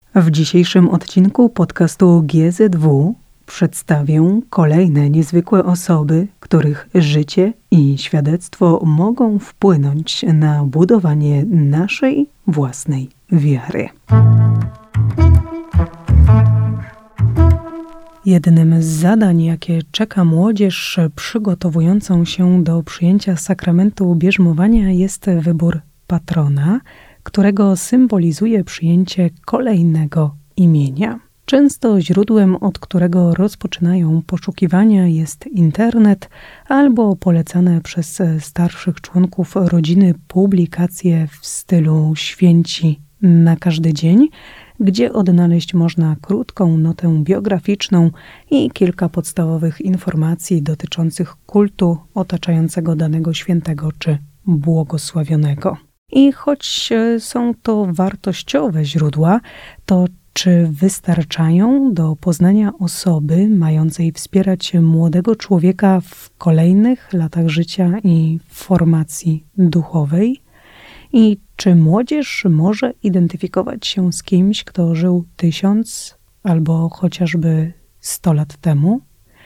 W dzisiejszym odcinku podcastu GZW przedstawię kolejne niezwykłe osoby, których życie i świadectwo mogą wpłynąć na budowanie naszej własnej wiary. Jednym z zadań, jakie czeka młodzież przygotowującą się do przyjęcia sakramentu bierzmowania, jest wybór patrona, którego symbolizuje przyjęcie kolejnego imienia. Często źródłem, od którego rozpoczynają poszukiwania, jest internet albo polecane przez starszych członków rodziny publikacje w stylu święci na każdy dzień, gdzie odnaleźć można krótką notę biograficzną i kilka podstawowych informacji dotyczących kultu otaczającego danego świętego czy błogosławionego. I choć są to wartościowe źródła, to czy wystarczają do poznania osoby mającej wspierać młodego człowieka w kolejnych latach życia i formacji duchowej? I czy młodzież może identyfikować się z kimś, kto żył 1000 albo chociażby 100 lat temu?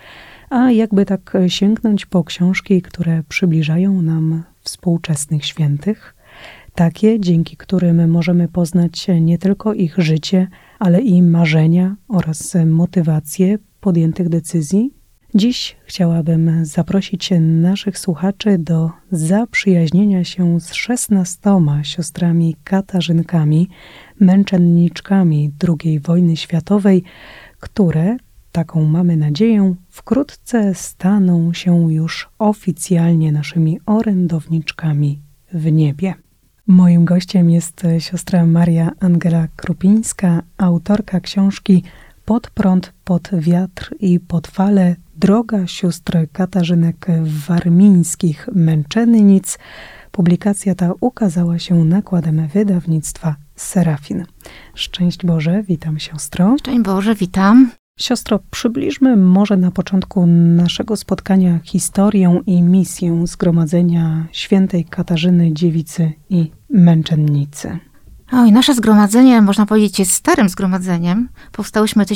A jakby tak sięgnąć po książki, które przybliżają nam współczesnych świętych, takie, dzięki którym możemy poznać nie tylko ich życie, ale i marzenia oraz motywacje podjętych decyzji? Dziś chciałabym zaprosić naszych słuchaczy do zaprzyjaźnienia się z 16 siostrami Katarzynkami, męczenniczkami II wojny światowej, które, taką mamy nadzieję, wkrótce staną się już oficjalnie naszymi orędowniczkami w niebie. Moim gościem jest siostra Maria Angela Krupińska, autorka książki Pod prąd, pod wiatr i pod fale. Droga sióstr Katarzynek Warmińskich Męczennic. Publikacja ta ukazała się nakładem wydawnictwa Serafin. Szczęść Boże, witam siostro. Szczęść Boże, witam. Siostro, przybliżmy może na początku naszego spotkania historię i misję Zgromadzenia Świętej Katarzyny Dziewicy i Męczennicy. Nasze zgromadzenie, można powiedzieć, jest starym zgromadzeniem. Powstałyśmy w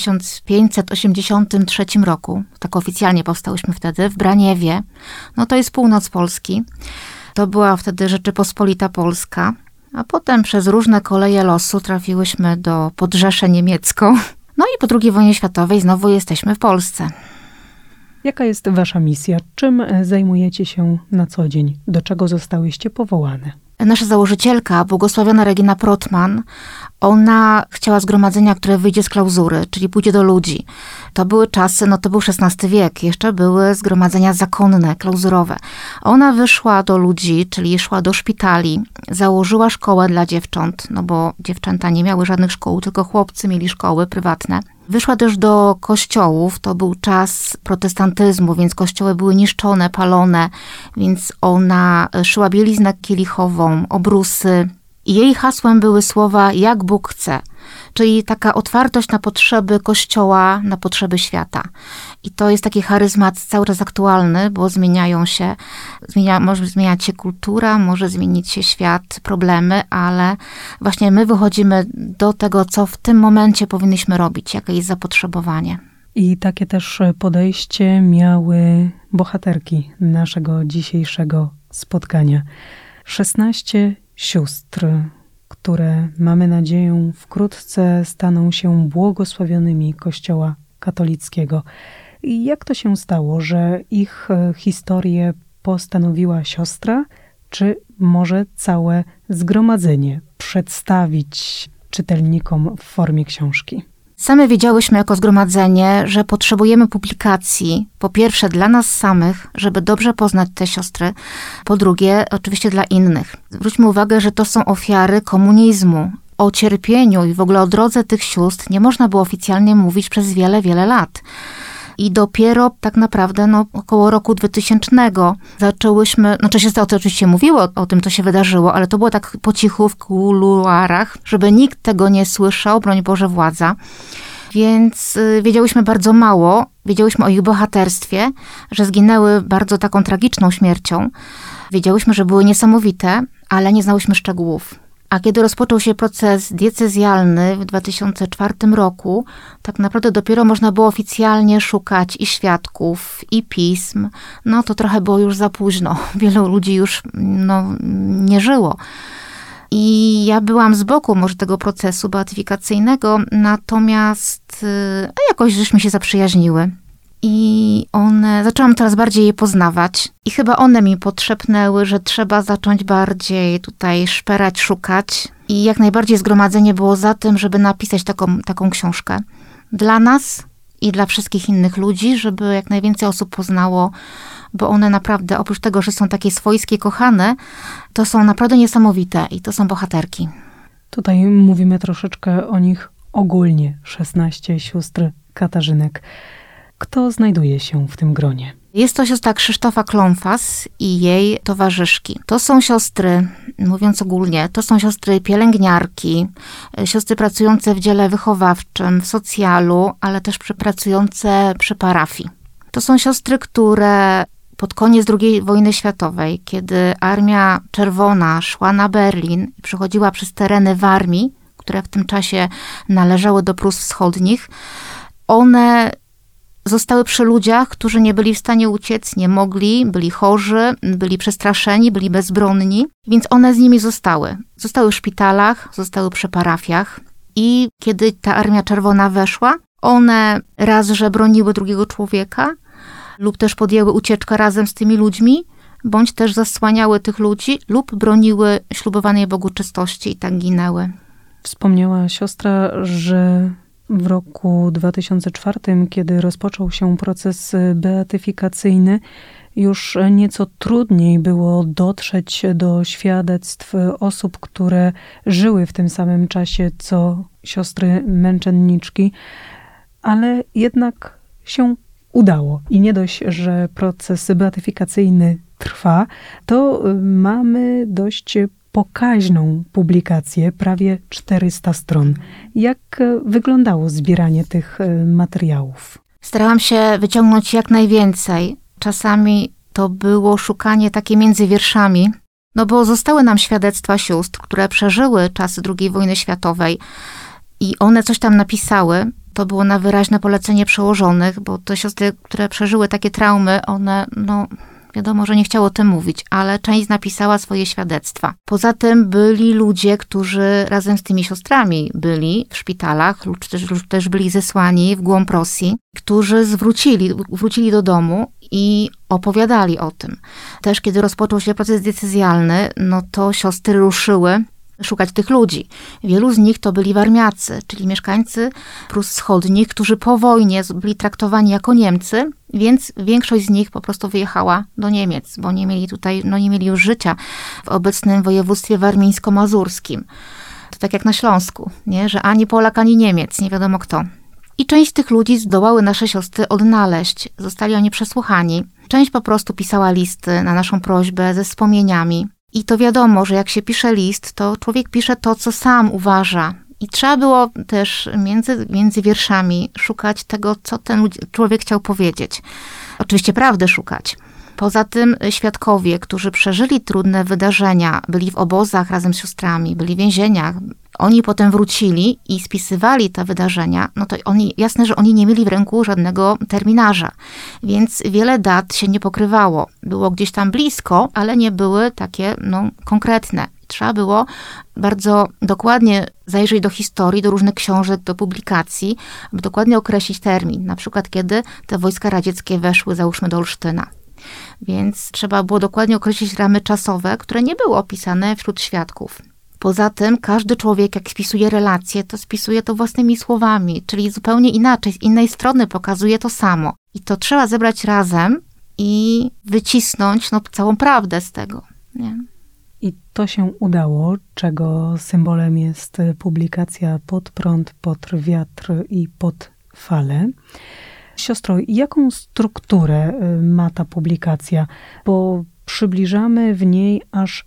1583 roku. Tak oficjalnie powstałyśmy wtedy w Braniewie. To jest północ Polski. To była wtedy Rzeczypospolita Polska. A potem przez różne koleje losu trafiłyśmy pod Rzeszę Niemiecką. I po II wojnie światowej znowu jesteśmy w Polsce. Jaka jest wasza misja? Czym zajmujecie się na co dzień? Do czego zostałyście powołane? Nasza założycielka, błogosławiona Regina Protman, ona chciała zgromadzenia, które wyjdzie z klauzury, czyli pójdzie do ludzi. To były czasy, to był XVI wiek, jeszcze były zgromadzenia zakonne, klauzurowe. Ona wyszła do ludzi, czyli szła do szpitali, założyła szkołę dla dziewcząt, bo dziewczęta nie miały żadnych szkół, tylko chłopcy mieli szkoły prywatne. Wyszła też do kościołów, to był czas protestantyzmu, więc kościoły były niszczone, palone, więc ona szyła bieliznę kielichową, obrusy. I jej hasłem były słowa jak Bóg chce, czyli taka otwartość na potrzeby Kościoła, na potrzeby świata. I to jest taki charyzmat cały czas aktualny, bo może zmieniać się kultura, może zmienić się świat, problemy, ale właśnie my wychodzimy do tego, co w tym momencie powinniśmy robić, jakie jest zapotrzebowanie. I takie też podejście miały bohaterki naszego dzisiejszego spotkania. 16 sióstr, które, mamy nadzieję, wkrótce staną się błogosławionymi Kościoła katolickiego. I jak to się stało, że ich historię postanowiła siostra, czy może całe zgromadzenie przedstawić czytelnikom w formie książki? Same wiedziałyśmy jako zgromadzenie, że potrzebujemy publikacji, po pierwsze dla nas samych, żeby dobrze poznać te siostry, po drugie oczywiście dla innych. Zwróćmy uwagę, że to są ofiary komunizmu. O cierpieniu i w ogóle o drodze tych sióstr nie można było oficjalnie mówić przez wiele, wiele lat. I dopiero tak naprawdę około roku 2000 zaczęłyśmy, się to oczywiście mówiło o tym, co się wydarzyło, ale to było tak po cichu w kuluarach, żeby nikt tego nie słyszał, broń Boże władza. Więc wiedziałyśmy bardzo mało, wiedziałyśmy o ich bohaterstwie, że zginęły bardzo taką tragiczną śmiercią. Wiedziałyśmy, że były niesamowite, ale nie znałyśmy szczegółów. A kiedy rozpoczął się proces diecezjalny w 2004 roku, tak naprawdę dopiero można było oficjalnie szukać i świadków, i pism. No to trochę było już za późno. Wielu ludzi już nie żyło. I ja byłam z boku może tego procesu beatyfikacyjnego, natomiast jakoś żeśmy się zaprzyjaźniły. I zaczęłam coraz bardziej je poznawać i chyba one mi podszepnęły, że trzeba zacząć bardziej tutaj szperać, szukać. I jak najbardziej zgromadzenie było za tym, żeby napisać taką książkę dla nas i dla wszystkich innych ludzi, żeby jak najwięcej osób poznało, bo one naprawdę, oprócz tego, że są takie swojskie, kochane, to są naprawdę niesamowite i to są bohaterki. Tutaj mówimy troszeczkę o nich ogólnie, 16 sióstr Katarzynek. Kto znajduje się w tym gronie? Jest to siostra Krzysztofa Klomfas i jej towarzyszki. To są siostry, mówiąc ogólnie, to są siostry pielęgniarki, siostry pracujące w dziele wychowawczym, w socjalu, ale też pracujące przy parafii. To są siostry, które pod koniec II wojny światowej, kiedy Armia Czerwona szła na Berlin i przechodziła przez tereny Warmii, które w tym czasie należały do Prus Wschodnich, one zostały przy ludziach, którzy nie byli w stanie uciec, nie mogli, byli chorzy, byli przestraszeni, byli bezbronni, więc one z nimi zostały. Zostały w szpitalach, zostały przy parafiach i kiedy ta Armia Czerwona weszła, one raz, że broniły drugiego człowieka lub też podjęły ucieczkę razem z tymi ludźmi, bądź też zasłaniały tych ludzi lub broniły ślubowanej Bogu czystości i tak ginęły. Wspomniała siostra, że w roku 2004, kiedy rozpoczął się proces beatyfikacyjny, już nieco trudniej było dotrzeć do świadectw osób, które żyły w tym samym czasie co siostry męczenniczki, ale jednak się udało. I nie dość, że proces beatyfikacyjny trwa, to mamy dość pokaźną publikację, prawie 400 stron. Jak wyglądało zbieranie tych materiałów? Starałam się wyciągnąć jak najwięcej. Czasami to było szukanie takie między wierszami, bo zostały nam świadectwa sióstr, które przeżyły czasy II wojny światowej i one coś tam napisały. To było na wyraźne polecenie przełożonych, bo te siostry, które przeżyły takie traumy, one, wiadomo, że nie chciało o tym mówić, ale część napisała swoje świadectwa. Poza tym byli ludzie, którzy razem z tymi siostrami byli w szpitalach lub też byli zesłani w głąb Rosji, którzy wrócili do domu i opowiadali o tym. Też kiedy rozpoczął się proces diecezjalny, to siostry ruszyły szukać tych ludzi. Wielu z nich to byli warmiacy, czyli mieszkańcy Prus Wschodnich, którzy po wojnie byli traktowani jako Niemcy, więc większość z nich po prostu wyjechała do Niemiec, bo nie mieli tutaj, nie mieli już życia w obecnym województwie warmińsko-mazurskim. To tak jak na Śląsku, nie? Że ani Polak, ani Niemiec, nie wiadomo kto. I część tych ludzi zdołały nasze siostry odnaleźć. Zostali oni przesłuchani. Część po prostu pisała listy na naszą prośbę ze wspomnieniami. I to wiadomo, że jak się pisze list, to człowiek pisze to, co sam uważa. I trzeba było też między wierszami szukać tego, co ten człowiek chciał powiedzieć. Oczywiście prawdę szukać. Poza tym świadkowie, którzy przeżyli trudne wydarzenia, byli w obozach razem z siostrami, byli w więzieniach, oni potem wrócili i spisywali te wydarzenia, to jasne, że oni nie mieli w ręku żadnego terminarza, więc wiele dat się nie pokrywało. Było gdzieś tam blisko, ale nie były takie konkretne. Trzeba było bardzo dokładnie zajrzeć do historii, do różnych książek, do publikacji, aby dokładnie określić termin. Na przykład kiedy te wojska radzieckie weszły, załóżmy, do Olsztyna. Więc trzeba było dokładnie określić ramy czasowe, które nie były opisane wśród świadków. Poza tym każdy człowiek, jak spisuje relacje, to spisuje to własnymi słowami, czyli zupełnie inaczej, z innej strony pokazuje to samo. I to trzeba zebrać razem i wycisnąć całą prawdę z tego. Nie? I to się udało, czego symbolem jest publikacja Pod prąd, pod wiatr i pod falę. Siostro, jaką strukturę ma ta publikacja? Bo przybliżamy w niej aż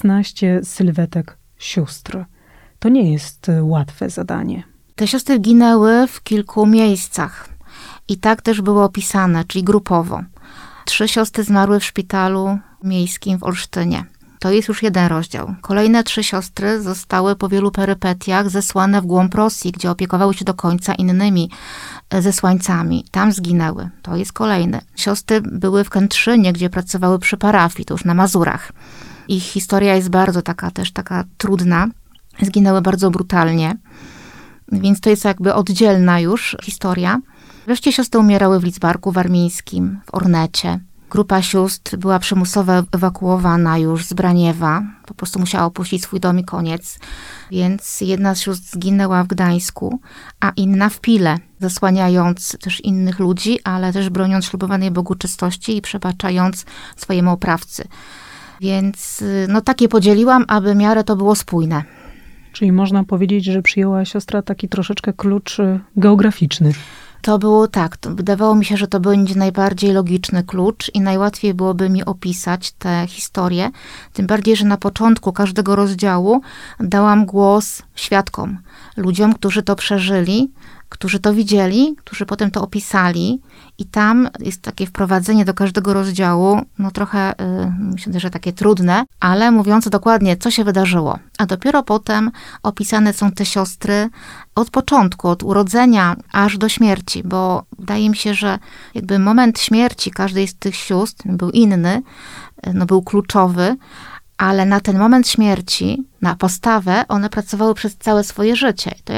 16 sylwetek sióstr. To nie jest łatwe zadanie. Te siostry ginęły w kilku miejscach i tak też było opisane, czyli grupowo. 3 siostry zmarły w szpitalu miejskim w Olsztynie. To jest już jeden rozdział. Kolejne 3 siostry zostały po wielu perypetiach zesłane w głąb Rosji, gdzie opiekowały się do końca innymi zesłańcami. Tam zginęły. To jest kolejny. Siostry były w Kętrzynie, gdzie pracowały przy parafii, to już na Mazurach. Ich historia jest bardzo taka trudna. Zginęły bardzo brutalnie. Więc to jest jakby oddzielna już historia. Wreszcie siostry umierały w Lidzbarku Warmińskim, w Ornecie. Grupa sióstr była przymusowo ewakuowana już z Braniewa. Po prostu musiała opuścić swój dom i koniec. Więc jedna z sióstr zginęła w Gdańsku, a inna w Pile, zasłaniając też innych ludzi, ale też broniąc ślubowanej Bogu czystości i przebaczając swojemu oprawcy. Więc takie podzieliłam, aby w miarę to było spójne. Czyli można powiedzieć, że przyjęła siostra taki troszeczkę klucz geograficzny. To było tak, wydawało mi się, że to będzie najbardziej logiczny klucz i najłatwiej byłoby mi opisać tę historię. Tym bardziej, że na początku każdego rozdziału dałam głos świadkom, ludziom, którzy to przeżyli, którzy to widzieli, którzy potem to opisali i tam jest takie wprowadzenie do każdego rozdziału, trochę, myślę, że takie trudne, ale mówiące dokładnie, co się wydarzyło. A dopiero potem opisane są te siostry od początku, od urodzenia aż do śmierci, bo wydaje mi się, że jakby moment śmierci każdej z tych sióstr był inny, był kluczowy, ale na ten moment śmierci, na postawę, one pracowały przez całe swoje życie. To,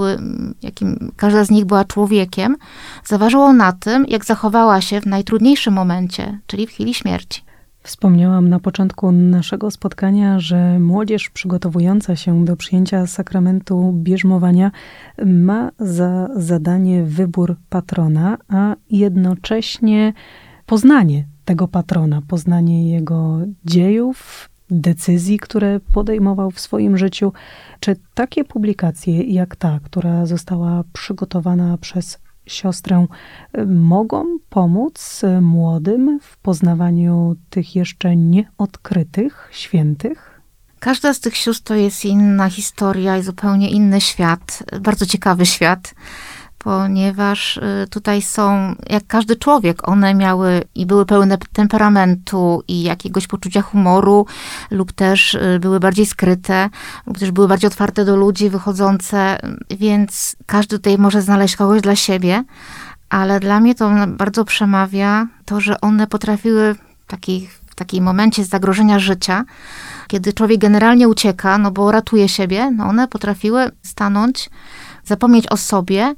jakim każda z nich była człowiekiem, zaważyło na tym, jak zachowała się w najtrudniejszym momencie, czyli w chwili śmierci. Wspomniałam na początku naszego spotkania, że młodzież przygotowująca się do przyjęcia sakramentu bierzmowania ma za zadanie wybór patrona, a jednocześnie poznanie tego patrona, poznanie jego dziejów, decyzji, które podejmował w swoim życiu. Czy takie publikacje jak ta, która została przygotowana przez siostrę, mogą pomóc młodym w poznawaniu tych jeszcze nieodkrytych świętych? Każda z tych sióstr to jest inna historia i zupełnie inny świat, bardzo ciekawy świat, ponieważ tutaj są, jak każdy człowiek, one miały i były pełne temperamentu i jakiegoś poczucia humoru, lub też były bardziej skryte, lub też były bardziej otwarte do ludzi, wychodzące, więc każdy tutaj może znaleźć kogoś dla siebie, ale dla mnie to bardzo przemawia to, że one potrafiły w takim momencie zagrożenia życia, kiedy człowiek generalnie ucieka, bo ratuje siebie, one potrafiły stanąć, zapomnieć o sobie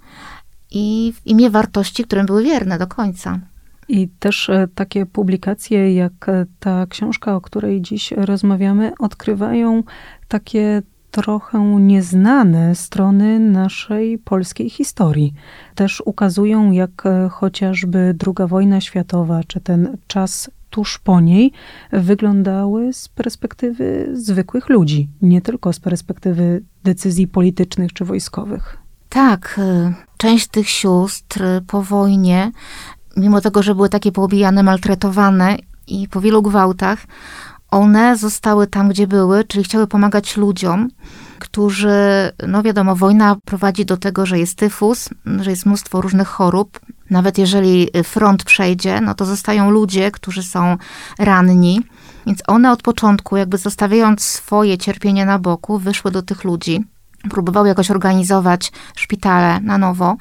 i w imię wartości, którym były wierne do końca. I też takie publikacje jak ta książka, o której dziś rozmawiamy, odkrywają takie trochę nieznane strony naszej polskiej historii. Też ukazują, jak chociażby II wojna światowa, czy ten czas tuż po niej wyglądały z perspektywy zwykłych ludzi, nie tylko z perspektywy decyzji politycznych czy wojskowych. Tak, część tych sióstr po wojnie, mimo tego, że były takie poobijane, maltretowane i po wielu gwałtach, one zostały tam, gdzie były, czyli chciały pomagać ludziom, którzy, wiadomo, wojna prowadzi do tego, że jest tyfus, że jest mnóstwo różnych chorób. Nawet jeżeli front przejdzie, to zostają ludzie, którzy są ranni. Więc one od początku, jakby zostawiając swoje cierpienie na boku, wyszły do tych ludzi. Próbowały jakoś organizować szpitale na nowo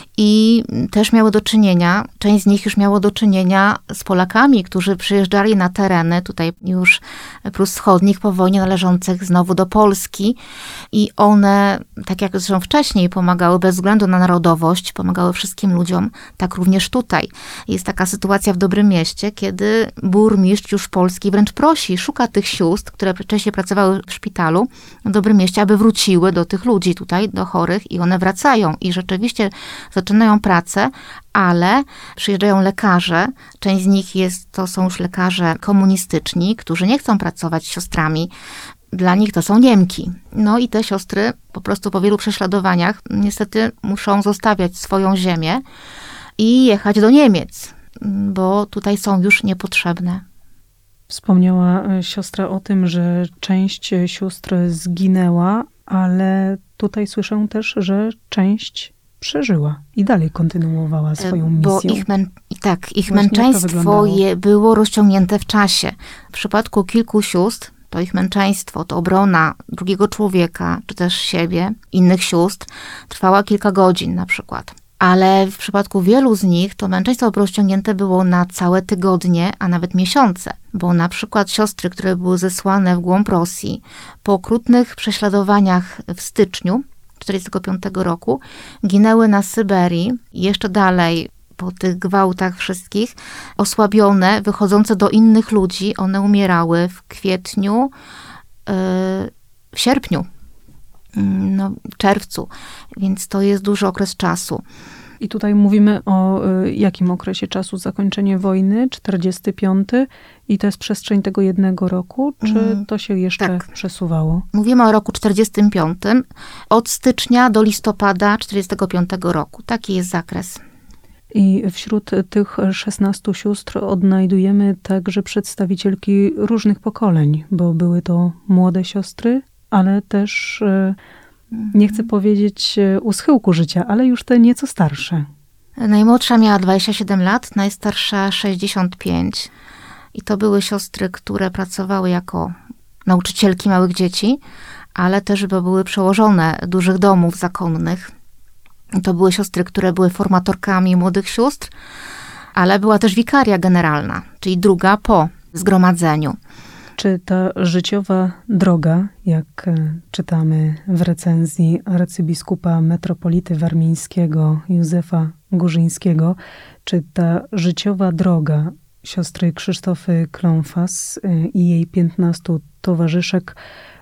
i też miały do czynienia, część z nich już miało do czynienia z Polakami, którzy przyjeżdżali na tereny tutaj już Prus Wschodnich po wojnie, należących znowu do Polski i one, tak jak zresztą wcześniej, pomagały bez względu na narodowość, pomagały wszystkim ludziom, tak również tutaj. Jest taka sytuacja w Dobrym Mieście, kiedy burmistrz już polski wręcz prosi, szuka tych sióstr, które wcześniej pracowały w szpitalu w Dobrym Mieście, aby wróciły do tych ludzi tutaj, do chorych i one wracają i rzeczywiście zaczynają pracę, ale przyjeżdżają lekarze, część z nich to są już lekarze komunistyczni, którzy nie chcą pracować z siostrami. Dla nich to są Niemki. I te siostry po prostu po wielu prześladowaniach niestety muszą zostawiać swoją ziemię i jechać do Niemiec, bo tutaj są już niepotrzebne. Wspomniała siostra o tym, że część sióstr zginęła, ale tutaj słyszę też, że część przeżyła i dalej kontynuowała swoją misję. Bo ich męczeństwo było rozciągnięte w czasie. W przypadku kilku sióstr to ich męczeństwo, to obrona drugiego człowieka, czy też siebie, innych sióstr, trwała kilka godzin na przykład. Ale w przypadku wielu z nich to męczeństwo rozciągnięte było na całe tygodnie, a nawet miesiące. Bo na przykład siostry, które były zesłane w głąb Rosji, po okrutnych prześladowaniach w styczniu 1945 roku, ginęły na Syberii i jeszcze dalej po tych gwałtach wszystkich, osłabione, wychodzące do innych ludzi, one umierały w kwietniu, w sierpniu, w czerwcu, więc to jest duży okres czasu. I tutaj mówimy o jakim okresie czasu? Zakończenie wojny, 45 i to jest przestrzeń tego jednego roku, czy to się jeszcze przesuwało? Mówimy o roku 45, od stycznia do listopada 45 roku. Taki jest zakres. I wśród tych 16 sióstr odnajdujemy także przedstawicielki różnych pokoleń, bo były to młode siostry, ale też, nie chcę powiedzieć u schyłku życia, ale już te nieco starsze. Najmłodsza miała 27 lat, najstarsza 65. I to były siostry, które pracowały jako nauczycielki małych dzieci, ale też były przełożone dużych domów zakonnych. To były siostry, które były formatorkami młodych sióstr, ale była też wikaria generalna, czyli druga po zgromadzeniu. Czy ta życiowa droga, jak czytamy w recenzji arcybiskupa metropolity warmińskiego Józefa Górzyńskiego, czy ta życiowa droga siostry Krzysztofy Kląfas i jej 15 towarzyszek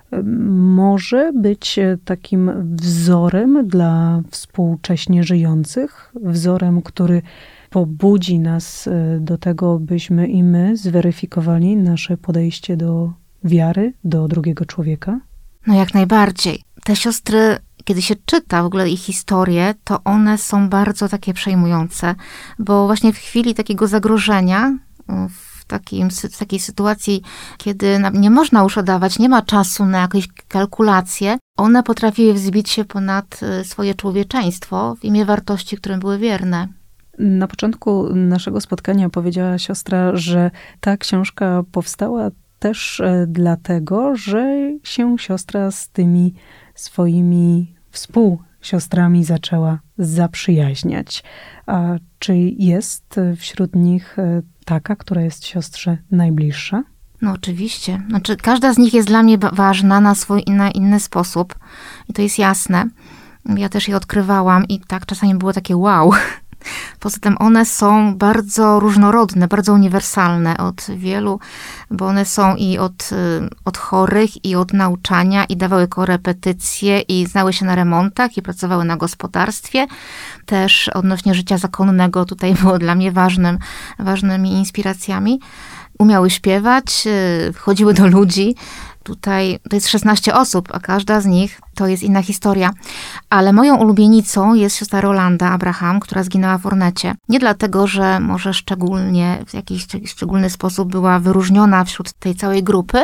może być takim wzorem dla współcześnie żyjących, wzorem, który pobudzi nas do tego, byśmy i my zweryfikowali nasze podejście do wiary, do drugiego człowieka? No jak najbardziej. Te siostry, kiedy się czyta w ogóle ich historię, to one są bardzo takie przejmujące, bo właśnie w chwili takiego zagrożenia, w takiej sytuacji, kiedy nie można już oddawać, nie ma czasu na jakieś kalkulacje, one potrafiły wzbić się ponad swoje człowieczeństwo w imię wartości, którym były wierne. Na początku naszego spotkania powiedziała siostra, że ta książka powstała też dlatego, że się siostra z tymi swoimi współsiostrami zaczęła zaprzyjaźniać. A czy jest wśród nich taka, która jest siostrze najbliższa? No oczywiście. Znaczy, każda z nich jest dla mnie ważna na swój inny sposób. I to jest jasne. Ja też je odkrywałam i tak czasami było takie wow. Poza tym one są bardzo różnorodne, bardzo uniwersalne od wielu, bo one są i od chorych, i od nauczania, i dawały korepetycje, i znały się na remontach, i pracowały na gospodarstwie. Też odnośnie życia zakonnego tutaj było dla mnie ważnymi inspiracjami. Umiały śpiewać, chodziły do ludzi. Tutaj to jest 16 osób, a każda z nich to jest inna historia. Ale moją ulubienicą jest siostra Rolanda Abraham, która zginęła w Ornecie. Nie dlatego, że może szczególnie w jakiś szczególny sposób była wyróżniona wśród tej całej grupy,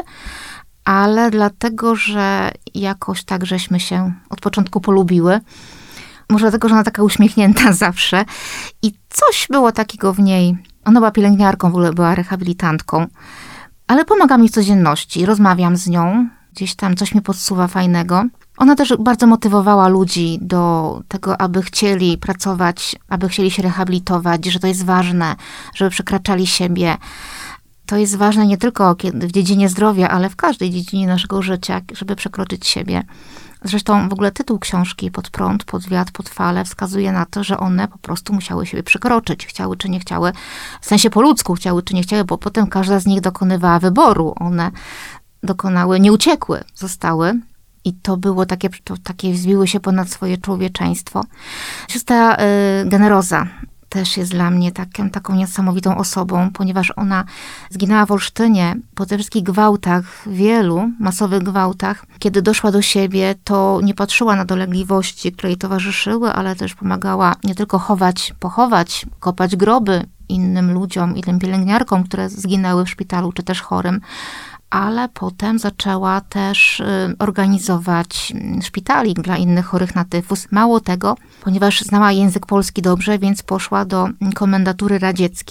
ale dlatego, że jakoś tak żeśmy się od początku polubiły. Może dlatego, że ona taka uśmiechnięta zawsze. I coś było takiego w niej. Ona była pielęgniarką, w ogóle była rehabilitantką. Ale pomaga mi w codzienności, rozmawiam z nią, gdzieś tam coś mi podsuwa fajnego. Ona też bardzo motywowała ludzi do tego, aby chcieli pracować, aby chcieli się rehabilitować, że to jest ważne, żeby przekraczali siebie. To jest ważne nie tylko w dziedzinie zdrowia, ale w każdej dziedzinie naszego życia, żeby przekroczyć siebie. Zresztą w ogóle tytuł książki Pod prąd, pod wiatr, pod falę wskazuje na to, że one po prostu musiały siebie przekroczyć. Chciały czy nie chciały, w sensie po ludzku chciały czy nie chciały, bo potem każda z nich dokonywała wyboru. One dokonały, nie uciekły, zostały. I to było takie wzbiły się ponad swoje człowieczeństwo. Siostra Generoza też jest dla mnie taką niesamowitą osobą, ponieważ ona zginęła w Olsztynie po tych wszystkich gwałtach, wielu masowych gwałtach. Kiedy doszła do siebie, to nie patrzyła na dolegliwości, które jej towarzyszyły, ale też pomagała nie tylko pochować, kopać groby innym ludziom, innym pielęgniarkom, które zginęły w szpitalu, czy też chorym. Ale potem zaczęła też organizować szpitalik dla innych chorych na tyfus. Mało tego, ponieważ znała język polski dobrze, więc poszła do komendatury radzieckiej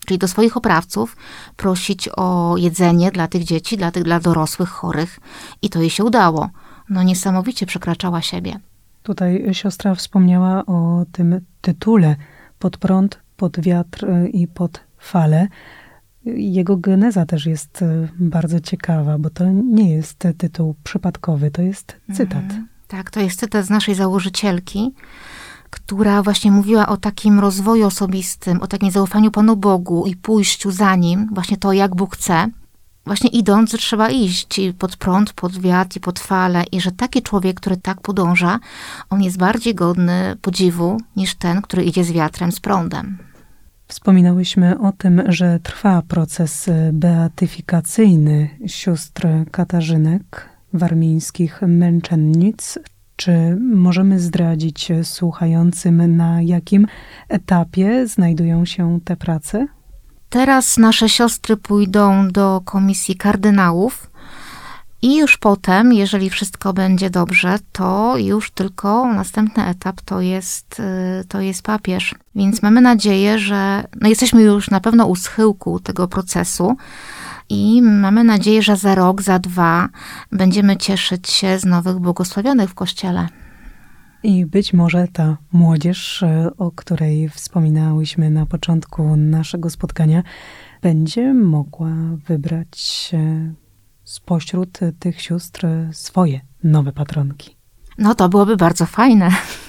czyli do swoich oprawców, prosić o jedzenie dla tych dzieci, dla dorosłych chorych. I to jej się udało. No niesamowicie przekraczała siebie. Tutaj siostra wspomniała o tym tytule Pod prąd, pod wiatr i pod falę. Jego geneza też jest bardzo ciekawa, bo to nie jest tytuł przypadkowy, to jest cytat. Tak, to jest cytat z naszej założycielki, która właśnie mówiła o takim rozwoju osobistym, o takim zaufaniu Panu Bogu i pójściu za Nim, właśnie to, jak Bóg chce. Właśnie idąc, że trzeba iść pod prąd, pod wiatr i pod falę i że taki człowiek, który tak podąża, on jest bardziej godny podziwu niż ten, który idzie z wiatrem, z prądem. Wspominałyśmy o tym, że trwa proces beatyfikacyjny sióstr Katarzynek, warmińskich męczennic. Czy możemy zdradzić słuchającym, na jakim etapie znajdują się te prace? Teraz nasze siostry pójdą do komisji kardynałów i już potem, jeżeli wszystko będzie dobrze, to już tylko następny etap to jest papież. Więc mamy nadzieję, że jesteśmy już na pewno u schyłku tego procesu i mamy nadzieję, że za rok, za 2 będziemy cieszyć się z nowych błogosławionych w Kościele. I być może ta młodzież, o której wspominałyśmy na początku naszego spotkania, będzie mogła wybrać spośród tych sióstr swoje nowe patronki. No to byłoby bardzo fajne.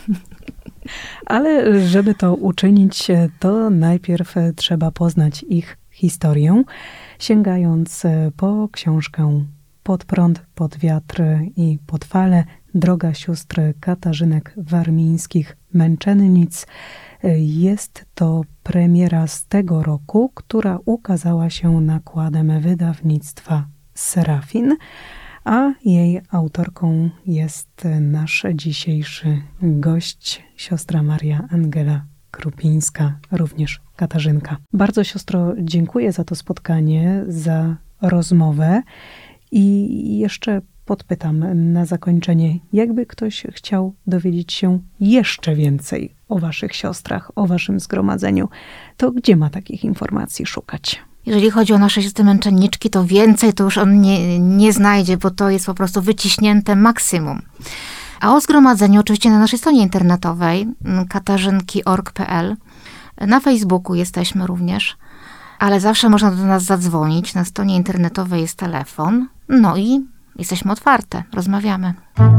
Ale żeby to uczynić, to najpierw trzeba poznać ich historię, sięgając po książkę Pod prąd, pod wiatr i pod falę, droga sióstr Katarzynek Warmińskich Męczennic. Jest to premiera z tego roku, która ukazała się nakładem wydawnictwa Serafin, a jej autorką jest nasz dzisiejszy gość, siostra Maria Angela Krupińska, również Katarzynka. Bardzo, siostro, dziękuję za to spotkanie, za rozmowę i jeszcze podpytam na zakończenie, jakby ktoś chciał dowiedzieć się jeszcze więcej o waszych siostrach, o waszym zgromadzeniu, to gdzie ma takich informacji szukać? Jeżeli chodzi o nasze siostry męczenniczki, to więcej to już on nie znajdzie, bo to jest po prostu wyciśnięte maksimum. A o zgromadzeniu oczywiście na naszej stronie internetowej katarzynki.org.pl. Na Facebooku jesteśmy również, ale zawsze można do nas zadzwonić. Na stronie internetowej jest telefon. No i jesteśmy otwarte, rozmawiamy.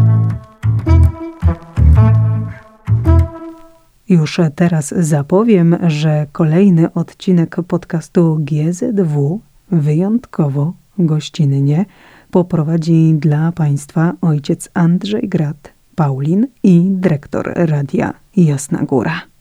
Już teraz zapowiem, że kolejny odcinek podcastu GZW wyjątkowo gościnnie poprowadzi dla Państwa ojciec Andrzej Grad-Paulin i dyrektor Radia Jasna Góra.